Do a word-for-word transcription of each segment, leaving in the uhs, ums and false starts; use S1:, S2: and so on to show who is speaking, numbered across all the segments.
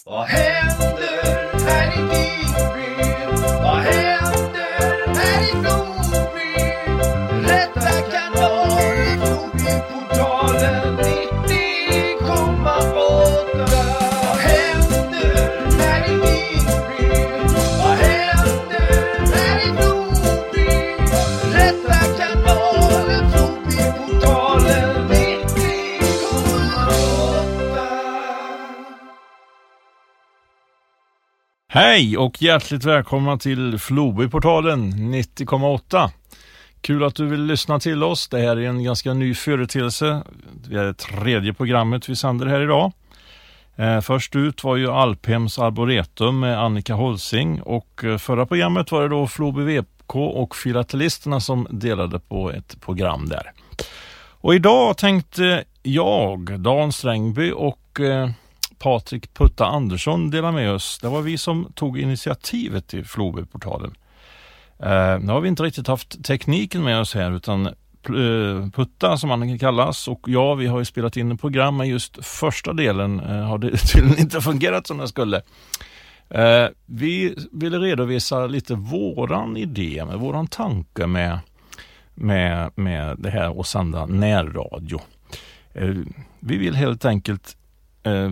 S1: Vad händer här i Nybro? Vad händer här i Floby? Rätta kanalen, Flobyportalen nittio komma åtta. Vad händer här i Nybro? Vad händer här i Floby? Rätta kanalen, Flobyportalen nittio komma åtta.
S2: Hej och hjärtligt välkomna till Flobyportalen nittio komma åtta. Kul att du vill lyssna till oss. Det här är en ganska ny företeelse. Det är det tredje programmet vi sänder här idag. Eh, först ut var ju Alphems Arboretum med Annika Holsing. Och eh, förra programmet var det då Floby V K och Filatelisterna som delade på ett program där. Och idag tänkte jag, Dan Strängby och eh, Patrik Putta Andersson dela med oss. Det var vi som tog initiativet till Flobyportalen. Eh, nu har vi inte riktigt haft tekniken med oss här, utan eh, Putta som han kan kallas och ja, vi har ju spelat in ett program, men just första delen eh, har det tydligen inte fungerat som det skulle. Eh, vi ville redovisa lite våran idé, med våran tanke med, med, med det här att sända närradio. Eh, vi vill helt enkelt eh,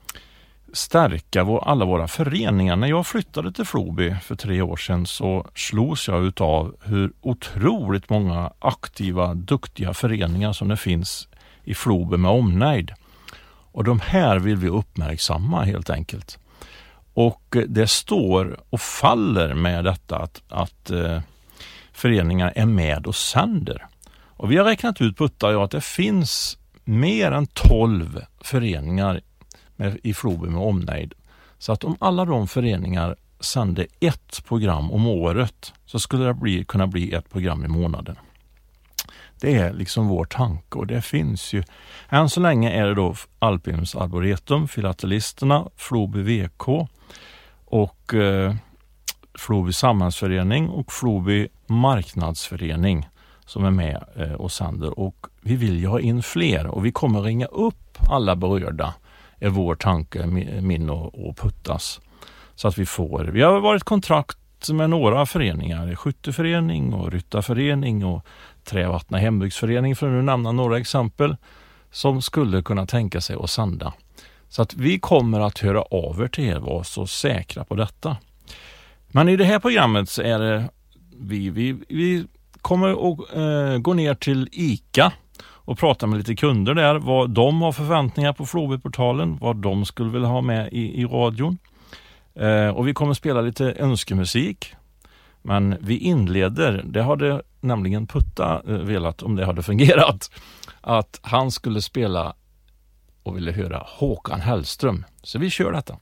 S2: stärka vår, alla våra föreningar. När jag flyttade till Floby för tre år sedan så slogs jag utav hur otroligt många aktiva, duktiga föreningar som det finns i Floby med omnejd. Och de här vill vi uppmärksamma helt enkelt. Och det står och faller med detta att, att eh, föreningar är med och sänder. Och vi har räknat ut, Putta och jag, att det finns mer än tolv föreningar med, i Floby med omnejd. Så att om alla de föreningar sände ett program om året så skulle det bli, kunna bli ett program i månaden. Det är liksom vår tanke, och det finns ju. Än så länge är det då Alphems Arboretum, Filatelisterna, Floby V K och eh, Floby Samhällsförening och Floby Marknadsförening som är med eh, och sänder. Och vi vill ju ha in fler, och vi kommer ringa upp alla berörda, är vår tanke, min och, och Puttas. Så att vi får, vi har varit i kontrakt med några föreningar, skytteförening och ryttarförening och Trävattna hembygdsförening, för att nu nämna några exempel, som skulle kunna tänka sig att sända. Så att vi kommer att höra av er till er, var så säkra på detta. Men i det här programmet så är det vi, vi, vi kommer att äh, gå ner till ICA och prata med lite kunder där, vad de har förväntningar på Flobyportalen, vad de skulle vilja ha med i, i radion. Eh, och vi kommer spela lite önskemusik. Men vi inleder, det hade nämligen Putta eh, velat, om det hade fungerat, att han skulle spela och ville höra Håkan Hellström. Så vi kör detta.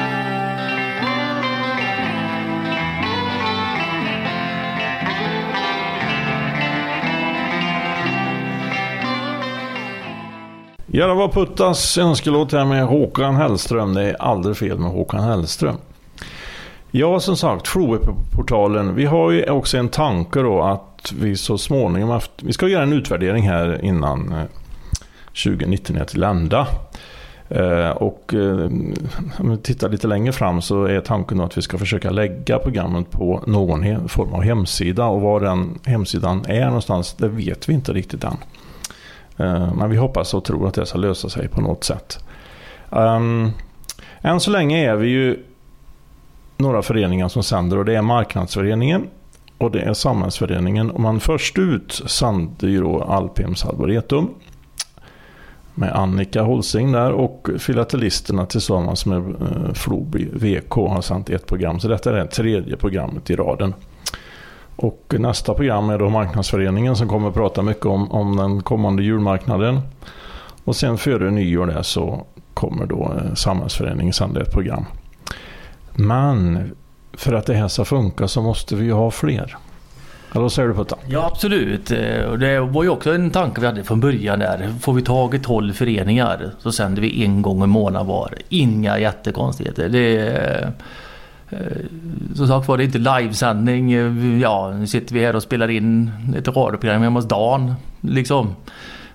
S2: Ja, det var Puttas önskelåt här med Håkan Hellström. Det är aldrig fel med Håkan Hellström. Ja, som sagt, Flobyportalen. Vi har ju också en tanke då att vi så småningom haft, vi ska göra en utvärdering här innan eh, tjugo nitton är till ända. Eh, och eh, om vi tittar lite längre fram så är tanken att vi ska försöka lägga programmet på någon he- form av hemsida. Och var den hemsidan är någonstans, det vet vi inte riktigt än. Men vi hoppas och tror att det ska lösa sig på något sätt. Um, än så länge är vi ju några föreningar som sänder, och det är Marknadsföreningen och det är Samhällsföreningen. Och man först ut sänder ju då Alphems Arboretum med Annika Holsing där, och Filatelisterna tillsammans med uh, Floby V K har sänt ett program. Så detta är det tredje programmet i raden. Och nästa program är då Marknadsföreningen som kommer att prata mycket om, om den kommande julmarknaden. Och sen före nyår där så kommer då eh, Samhällsföreningen sända ett program. Men för att det här ska funka så måste vi ju ha fler. Eller vad säger du på det?
S3: Ja, absolut. Och det var ju också en tanke vi hade från början där. Får vi tag i tolv föreningar så sänder vi en gång i månad var. Inga jättekonstigheter. Det är... Så sagt var det inte livesändning. Ja, nu sitter vi här och spelar in ett radioprogram hemma hos Dan liksom.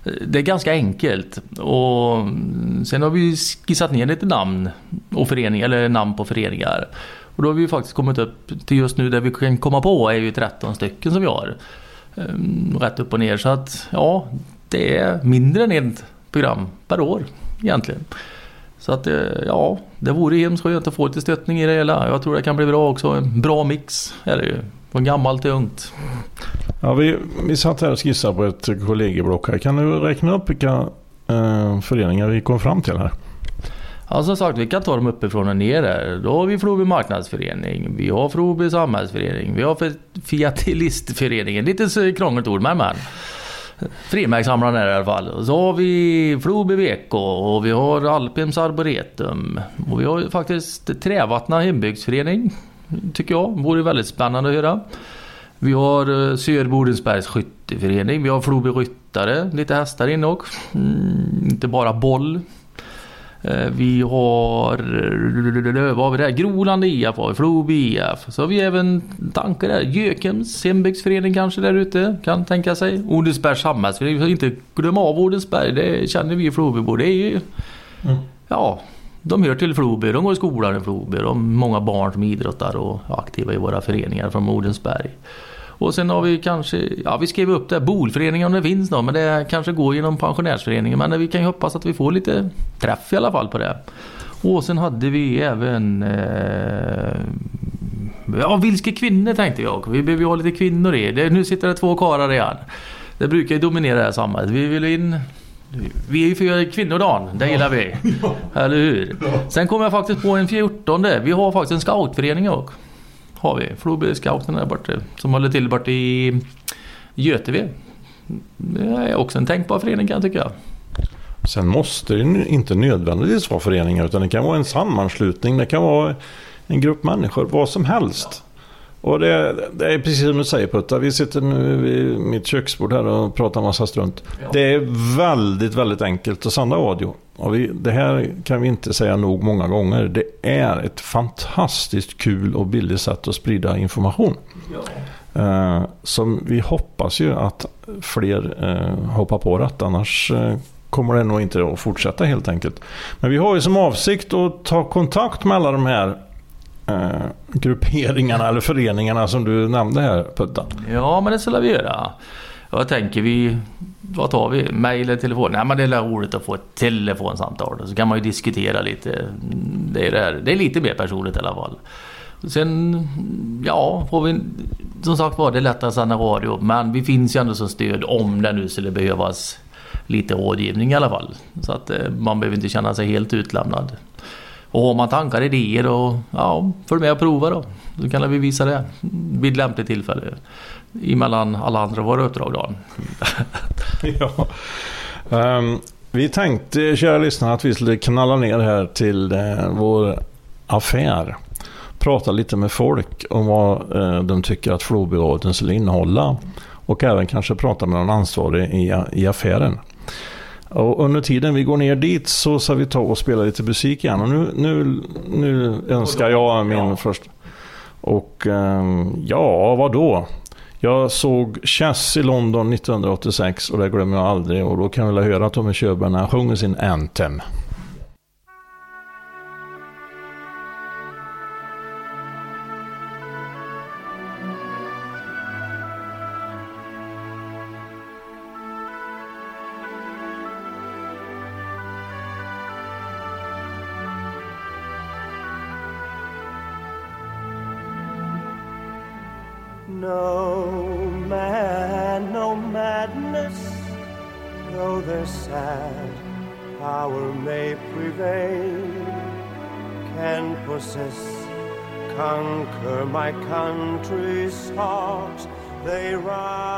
S3: Det är ganska enkelt. Och sen har vi skissat ner lite namn och föreningar, eller namn på föreningar. Och då har vi faktiskt kommit upp till just nu där vi kan komma på är ju tretton stycken som vi har. Rätt upp och ner. Så att ja, det är mindre än ett program per år egentligen. Så att ja, det vore hemskt skönt att få lite stöttning i det hela. Jag tror det kan bli bra också. En bra mix är det ju. Från gammalt till ungt.
S2: Ja, vi, vi satt här och skissade på ett kollegieblock här. Kan du räkna upp vilka eh, föreningar vi kom fram till här?
S3: Ja, som sagt, vi kan ta dem uppifrån och ner där. Då har vi Floby marknadsförening, vi har Floby samhällsförening, vi har Fiatilistföreningen, lite så krångligt ord, men men. Frimärkssamlarna i alla fall. Och så har vi Floby V K och vi har Alpims Arboretum. Och vi har faktiskt Trävattna hembygdsförening, tycker jag. Det vore väldigt spännande att höra. Vi har Sörbodensbergs skytteförening. Vi har Floby ryttare, lite hästar in också. Mm, inte bara boll. Vi har, vad har vi där? Groland I F, Floby I F. Så har vi även tankar där. Gökems hembygdsförening kanske där ute, kan tänka sig. Odensbergs samhällsförening, vi får inte glömma av Odensberg, det känner vi i Flobybo. Det är ju, mm. ja, de hör till Floby, de går i skolan i Floby. De har många barn som idrottar och är aktiva i våra föreningar från Odensberg. Och sen har vi kanske, ja vi skrev upp det, bolföreningen om det finns då, men det kanske går genom pensionärsföreningen. Men vi kan ju hoppas att vi får lite träff i alla fall på det. Och sen hade vi även, eh, ja Vilske kvinnor tänkte jag. Vi behöver ju ha lite kvinnor i. Det, nu sitter det två karlar igen. Det brukar ju dominera det här samhället. Vi vill in, vi är ju för kvinnodagen, det gillar vi. Ja. Eller hur? Ja. Sen kommer jag faktiskt på en fjortonde. Vi har faktiskt en scoutförening också. Har vi, Floby Scouten där borta, som håller till borta i Göteve. Det är också en tänkbar förening kan jag tycka.
S2: Sen måste det inte nödvändigtvis vara föreningar, utan det kan vara en sammanslutning, det kan vara en grupp människor, vad som helst. Och det, det är precis som du säger Putta, vi sitter nu vid mitt köksbord här och pratar massa strunt. Ja. Det är väldigt, väldigt enkelt att sända audio. Och vi, det här kan vi inte säga nog många gånger. Det är ett fantastiskt kul och billigt sätt att sprida information. Ja. Eh, som vi hoppas ju att fler eh, hoppar på det, annars eh, kommer det nog inte att fortsätta helt enkelt. Men vi har ju som avsikt att ta kontakt med alla de här eh, grupperingarna eller föreningarna som du nämnde här, Putta.
S3: Ja, men det ska vi göra. Jag tänker vi, vad tar vi? Mail eller telefon? Nej, men det är roligt att få ett telefonsamtal. Så kan man ju diskutera lite. Det är, det här. Det är lite mer personligt i alla fall. Sen, ja, får vi, som sagt var det är lättare att sända radio. Men vi finns ju ändå som stöd om det nu skulle behövas lite rådgivning i alla fall. Så att man behöver inte känna sig helt utlämnad. Och om man tankar idéer och ja, följ med och prova då. Då kan vi visa det vid lämpligt tillfälle. Emellan alla andra våra uppdrag då.
S2: Ja. Um, vi tänkte, kära lyssnare, att vi skulle knalla ner här till eh, vår affär. Prata lite med folk om vad eh, de tycker att Flobyråden skulle innehålla. Och även kanske prata med någon ansvarig i, i affären. Och under tiden vi går ner dit så ska vi ta och spela lite musik igen. Och nu, nu, nu önskar jag min ja. först. Och um, ja, vad då? Jag såg Chess i London nittonhundraåttiosex och det glömmer jag aldrig. Och då kan vi höra Tommy Körberg när han sjunger sin Anthem.
S4: No man, no madness, though the sad power may prevail, can possess, conquer my country's heart, they rise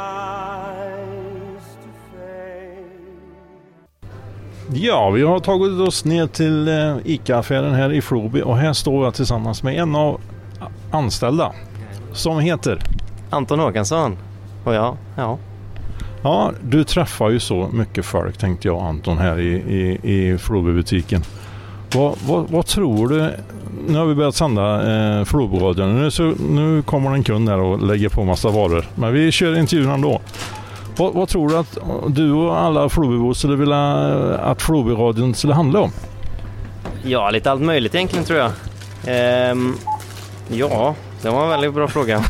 S4: to fame.
S2: Ja, vi har tagit oss ner till eh, ICA-affären här i Floby och här står jag tillsammans med en av anställda som heter
S5: Anton Håkansson. Och ja, ja.
S2: Ja, du träffar ju så mycket folk, tänkte jag, Anton, här i, i, i Floby-butiken. Vad, vad, vad tror du? Nu har vi börjat sända eh, Floby-radion. Nu, så, nu kommer en kund här och lägger på massa varor. Men vi kör intervjun ändå. Vad, vad tror du att du och alla Flobybor skulle vilja att Flobyradion skulle handla om?
S5: Ja, lite allt möjligt egentligen tror jag. Ehm, ja, det var en väldigt bra fråga.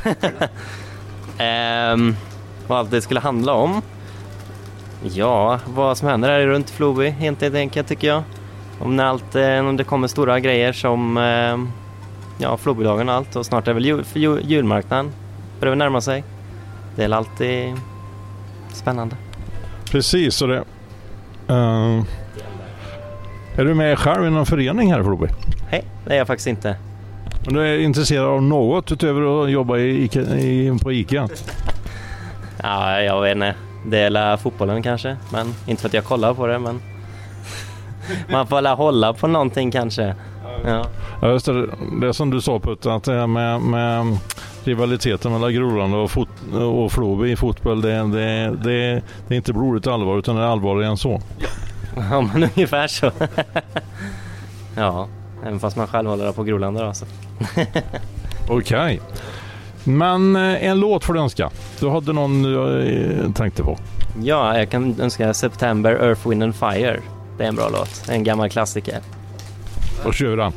S5: ehm, vad allt det skulle handla om? Ja, vad som händer här runt Floby helt enkelt tycker jag. Om, när allt, om det kommer stora grejer som eh, ja, Flobydagen och allt. Och snart är väl jul, jul, julmarknaden börjar närma sig. Det är alltid spännande.
S2: Precis, så det. Uh, är du med själv i någon förening här i Floby?
S5: Nej, det är jag faktiskt inte.
S2: Men du är intresserad av något utöver att jobba i, i, på ICA?
S5: Ja, jag vet inte. Det är fotbollen kanske, men inte för att jag kollar på det, men man får la hålla på någonting kanske. Ja. Ja, just det, det som du sa Putte, att det är med, med rivaliteten mellan Groland och, fot, och Floby i fotboll, det, det, det, det är inte blodigt allvar utan det är allvarligare än så. Ja, men ungefär så. Ja, även fast man själv håller på Groland då, alltså.
S2: Okej. Okay. Men en låt för du önska. Du hade någon du tänkte på.
S5: Ja, jag kan önska September, Earth, Wind and Fire. Det är en bra låt. En gammal klassiker.
S2: Och kör den.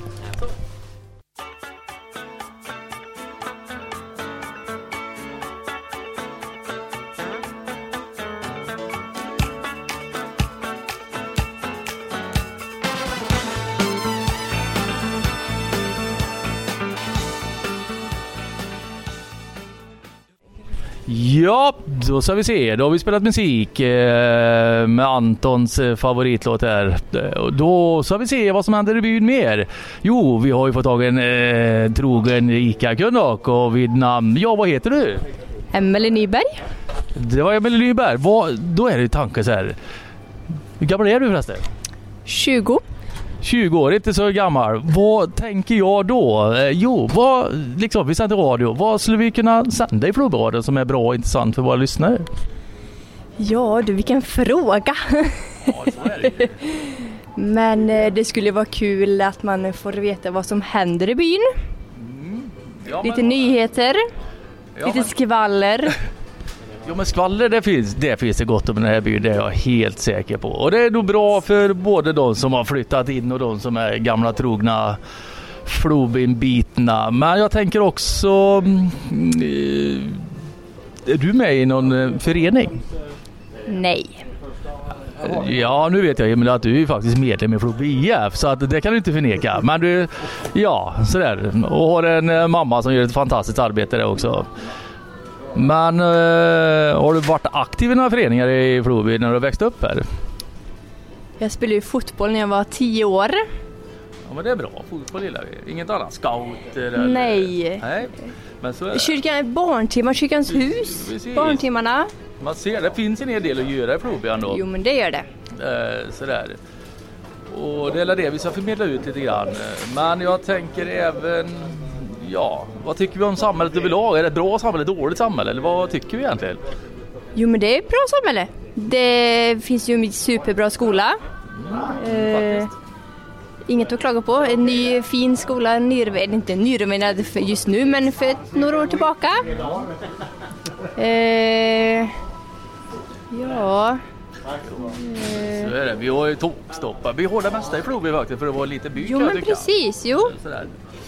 S3: Ja, då ska vi se. Då har vi spelat musik eh, med Antons eh, favoritlåt här. Då ska vi se vad som händer i byn mer. Jo, vi har ju fått tag en eh, trogen ICA-kund och vid namn... Ja, vad heter du?
S6: Emelie Nyberg.
S3: Det var Emelie Nyberg. Vad, då är det tanke så här. Hur gammal är du förresten?
S6: tjugo.
S3: tjugo år, inte så gammal. Vad tänker jag då? Eh, jo, vad, liksom, vi sänder radio. Vad skulle vi kunna sända i Flobyradion som är bra och intressant för våra lyssnare?
S6: Ja, du, vilken fråga.
S3: Ja, så är det.
S6: Men eh, det skulle vara kul att man får veta vad som händer i byn.
S3: Mm. Ja,
S6: lite
S3: men...
S6: nyheter,
S3: ja,
S6: lite
S3: men...
S6: skvaller.
S3: Jo, men skvaller det finns, det finns det gott om den här byn, det är jag helt säker på. Och det är nog bra för både de som har flyttat in och de som är gamla trogna Flobinbitna. Men jag tänker också, mm, är du med i någon förening?
S6: Nej.
S3: Ja, nu vet jag Emil att du är faktiskt medlem i Floby I F, så att det kan du inte förneka. Men du, ja, sådär. Och har en mamma som gör ett fantastiskt arbete där också. Men uh, har du varit aktiv i några föreningar i Floby när du växte upp här?
S6: Jag spelade ju fotboll när jag var tio år.
S3: Ja, men det är bra. Fotboll gillar vi. Inget annat? Scout? Eller...
S6: Nej.
S3: Nej. Men så är det.
S6: Kyrkan, barntimmar, Kyrkans hus.
S3: Precis.
S6: Barntimmarna.
S3: Man ser, det finns en hel del att göra i Floby ändå.
S6: Jo, men det gör det.
S3: Uh, sådär. Och det är det vi ska förmedla ut lite grann. Men jag tänker även... Ja, vad tycker vi om samhället överlag? Är det ett bra samhälle, ett dåligt samhälle? Eller vad tycker vi egentligen?
S6: Jo, men det är ett bra samhälle. Det finns ju en superbra skola. Mm, eh, inget att klaga på. En ny fin skola, nyrven, inte nyrenoverad just nu, men för några år tillbaka. Eh, ja...
S3: Så är det. Vi har ju tågstoppar. Vi har det mesta i Floby faktiskt för att vara lite bygg.
S6: Jo, men precis, jo.
S3: Sådär.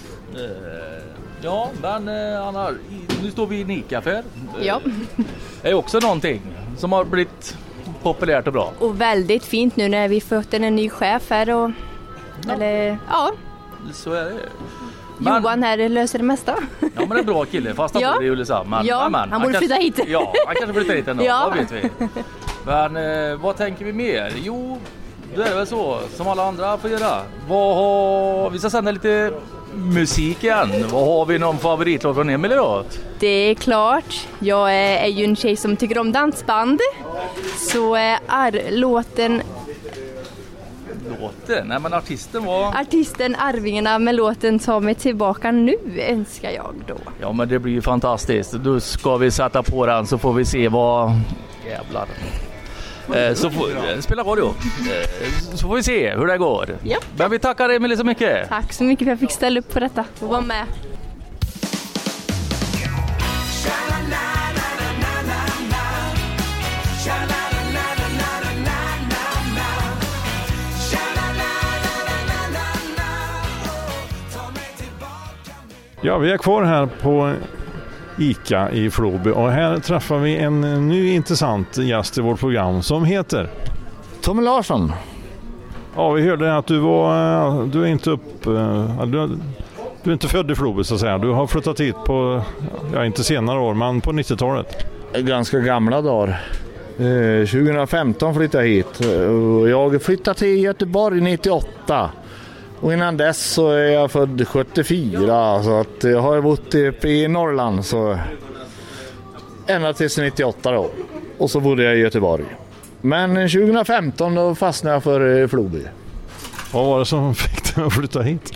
S3: Ja, men Anna, nu står vi i Nikaffär.
S6: Ja.
S3: Det är också någonting som har blivit populärt och bra.
S6: Och väldigt fint nu när vi fått en ny chef här. Och, ja. Eller, ja.
S3: Så är det. Men,
S6: Johan här löser det mesta.
S3: Ja, men det är en bra kille, fast han
S6: ja.
S3: bor i Ulricehamn. Men,
S6: ja,
S3: men,
S6: han borde flytta hit.
S3: Ja, han kanske flyttar hit ändå,
S6: ja.
S3: vad vet vi. Men eh, vad tänker vi mer? Jo, det är väl så som alla andra får göra. Vad har... Vi ska sända lite musik igen. Vad har vi någon favoritlåt från Emil då?
S6: Det är klart. Jag är ju en tjej som tycker om dansband. Så är låten...
S3: Låten? Nej, men artisten var...
S6: Artisten Arvingarna med låten Ta mig tillbaka nu önskar jag då.
S3: Ja, men det blir ju fantastiskt. Då ska vi sätta på den så får vi se vad... Jävlar. Eh, så får, eh, spela radio. Eh, så får vi se hur det går.
S6: Ja.
S3: Men vi tackar Emil så mycket.
S6: Tack så mycket för att jag fick ställa upp på detta och vara med.
S2: Ja, vi är kvar här på ICA i Floby och här träffar vi en ny intressant gäst i vårt program som heter
S7: Tommy Larsson.
S2: Ja, vi hörde att du var du är inte upp du, du är inte född i Floby så att säga. Du har flyttat hit på ja, inte senare år men på nittiotalet.
S7: Ganska gamla dagar. Eh, tjugohundrafemton flyttade jag hit och jag flyttade till Göteborg nittioåtta. Och innan dess så är jag född sjuttiofyra så att jag har bott uppe i Norrland så ända tills nittioåtta då. Och så bodde jag i Göteborg. Men tjugohundrafemton då fastnade jag för Floby.
S2: Vad var det som fick dig att flytta hit?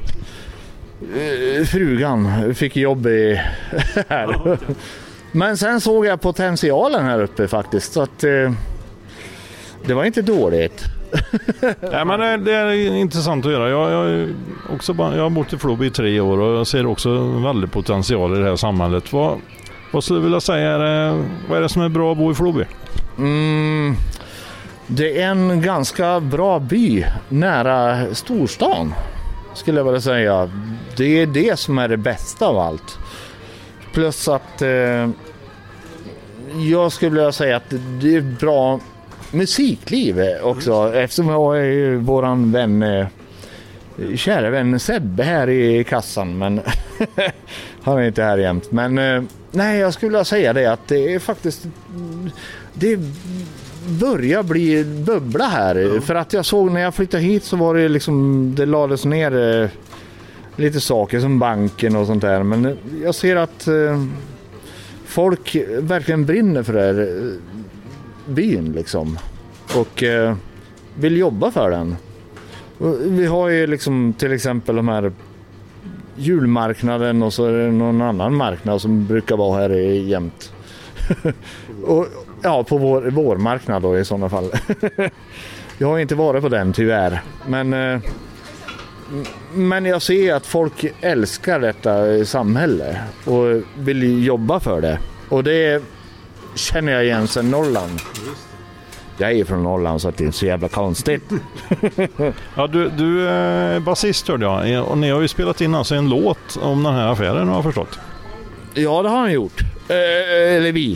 S7: Frugan fick jobb i här. Men sen såg jag potentialen här uppe faktiskt så att eh, det var inte dåligt.
S2: Ja, men det, det är intressant att göra. Jag, jag, också bara, jag har bott i Floby i tre år och jag ser också en väldig potential i det här samhället. Vad, vad skulle du vilja säga är det, vad är det som är bra att bo i Floby?
S7: Mm, det är en ganska bra by nära storstan skulle jag vilja säga. Det är det som är det bästa av allt. Plus att eh, jag skulle vilja säga att det är bra musikliv också. Eftersom jag är ju våran vän, eh, kära vän Sebbe här i kassan. Men han är inte här jämt. Men eh, nej, jag skulle vilja säga det att det är faktiskt det börjar bli bubbla här. Mm. För att jag såg när jag flyttade hit så var det liksom, det lades ner eh, lite saker som banken och sånt där. Men jag ser att eh, folk verkligen brinner för det här eh, byn liksom. Och eh, vill jobba för den. Och vi har ju liksom till exempel de här julmarknaden och så är det någon annan marknad som brukar vara här i jämt. Och ja, på vår, vår marknad då i sådana fall. Jag har inte varit på den tyvärr. Men eh, Men jag ser att folk älskar detta samhälle och vill jobba för det. Och det känner jag igen sedan Norrland. Jag är från Norrland så att det är så jävla konstigt.
S2: Ja, du, du är basist hörde jag. Och ni har ju spelat in alltså en låt om den här affären har jag förstått.
S7: Ja, det har han gjort. Eh, eller vi.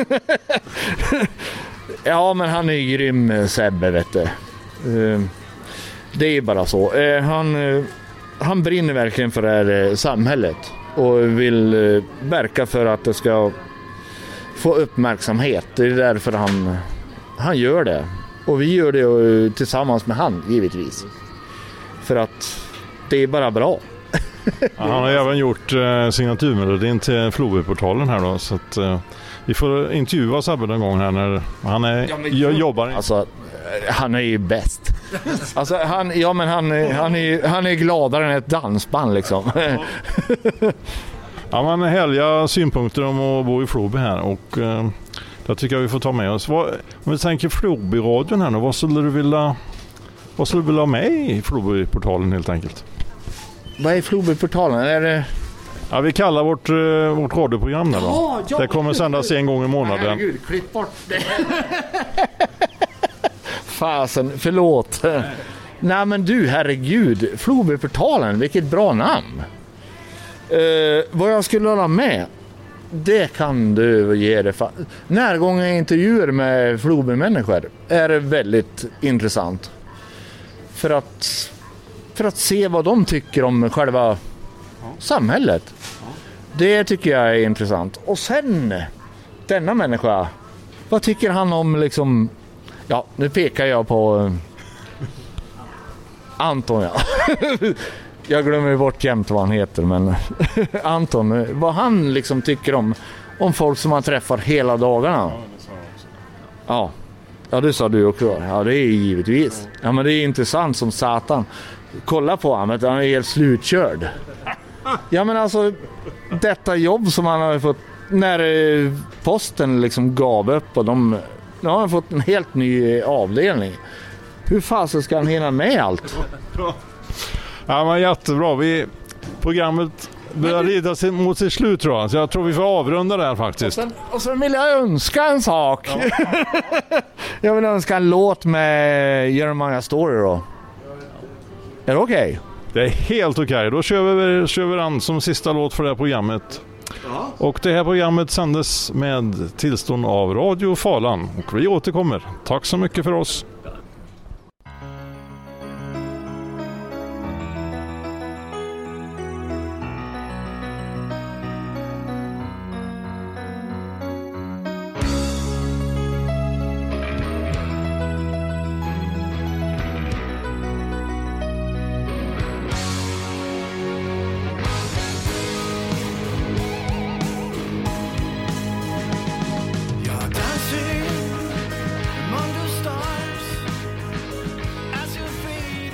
S7: Ja, men han är ju grym, Sebbe, vet du. Eh, Det är bara så. Eh, han, eh, han brinner verkligen för det här eh, samhället och vill eh, verka för att det ska få uppmärksamhet. Det är därför han, han gör det. Och vi gör det eh, tillsammans med han, givetvis. För att det är bara bra.
S2: Ja, han har även gjort eh, signaturmelodin till Flobyportalen här då. Så att, eh, vi får intervjua Sebbe någon gång här när han är, ja, men, jag jobbar.
S7: Alltså, han är ju bäst. Alltså han, ja men han, han, är, han är gladare än ett dansband liksom.
S2: Ja, men härliga synpunkter om att bo i Floby här och eh, det tycker jag vi får ta med oss. Vad, om vi tänker Floby-radion här nu, vad skulle du vilja vad skulle du vilja ha med i Floby-portalen helt enkelt?
S7: Vad är Floby-portalen? Är det...
S2: Ja, vi kallar vårt, uh, vårt radioprogram där då. Oh, ja, det kommer sändas en gång i månaden.
S7: Herregud, klipp bort det. Fasen, förlåt. Nej men du, herregud. Flobyportalen, vilket bra namn. Uh, vad jag skulle hålla med, det kan du ge det. Fa- Närgångna intervjuer med Floby-människor är väldigt intressant. För att, för att se vad de tycker om själva samhället. Det tycker jag är intressant. Och sen, denna människa, vad tycker han om liksom, ja, nu pekar jag på uh, Anton, ja. Jag glömmer bort jämt vad han heter, men Anton, vad han liksom tycker om om folk som han träffar hela dagarna. Ja, ja det sa du också. Ja, det är givetvis. Ja, men det är intressant som satan. Kolla på honom, han är helt slutkörd. Ja, men alltså, detta jobb som han har fått när posten liksom gav upp och de, nu har han fått en helt ny avdelning. Hur fasen ska han hinna med allt?
S2: Ja, men jättebra. Vi, programmet börjar rida sig mot sitt slut tror jag. Så jag tror vi får avrunda där faktiskt.
S7: Och sen, och sen vill jag önska en sak. Ja. Jag vill önska en låt med Jeremiah Story då. Är det okej? Okay?
S2: Det är helt okej. Då kör vi, kör vi den som sista låt för det här programmet. Ja. Och det här programmet sändes med tillstånd av Radio Falan. Och vi återkommer. Tack så mycket för oss.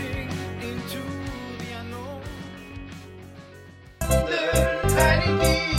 S1: Här i